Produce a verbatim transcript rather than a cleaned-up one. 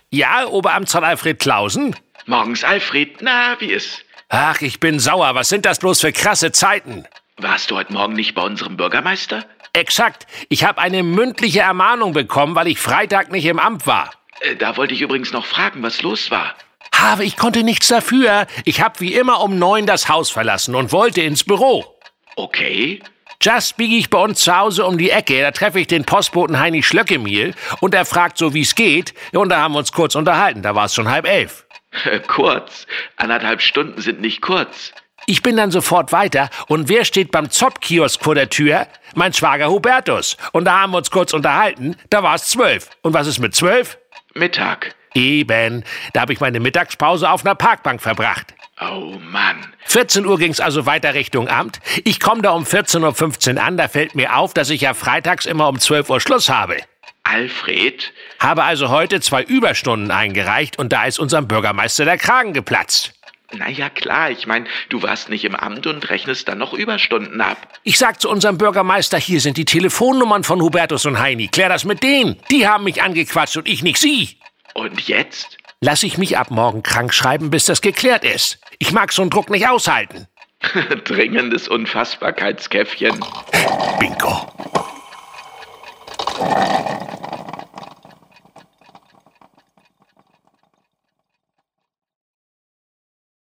Ja, Oberamtsrat Alfred Clausen? Morgens, Alfred. Na, wie ist? Ach, ich bin sauer. Was sind das bloß für krasse Zeiten? Warst du heute Morgen nicht bei unserem Bürgermeister? Exakt. Ich habe eine mündliche Ermahnung bekommen, weil ich Freitag nicht im Amt war. Äh, da wollte ich übrigens noch fragen, was los war. Habe, ich konnte nichts dafür. Ich habe wie immer um neun das Haus verlassen und wollte ins Büro. Okay. Just biege ich bei uns zu Hause um die Ecke, da treffe ich den Postboten Heini Schlöckemiel und er fragt so, wie es geht. Und da haben wir uns kurz unterhalten, da war es schon halb elf. Kurz? Anderthalb Stunden sind nicht kurz. Ich bin dann sofort weiter und wer steht beim Zopp-Kiosk vor der Tür? Mein Schwager Hubertus. Und da haben wir uns kurz unterhalten, da war es zwölf. Und was ist mit zwölf? Mittag. Eben, da habe ich meine Mittagspause auf einer Parkbank verbracht. Oh Mann. vierzehn Uhr ging's also weiter Richtung Amt. Ich komme da um vierzehn Uhr fünfzehn an, da fällt mir auf, dass ich ja freitags immer um zwölf Uhr Schluss habe. Alfred? Habe also heute zwei Überstunden eingereicht und da ist unserem Bürgermeister der Kragen geplatzt. Na ja, klar, ich meine, du warst nicht im Amt und rechnest dann noch Überstunden ab. Ich sag zu unserem Bürgermeister, hier sind die Telefonnummern von Hubertus und Heini. Klär das mit denen. Die haben mich angequatscht und ich nicht sie. Und jetzt? Lass ich mich ab morgen krank schreiben, bis das geklärt ist. Ich mag so einen Druck nicht aushalten. Dringendes Unfassbarkeitskäffchen. Bing.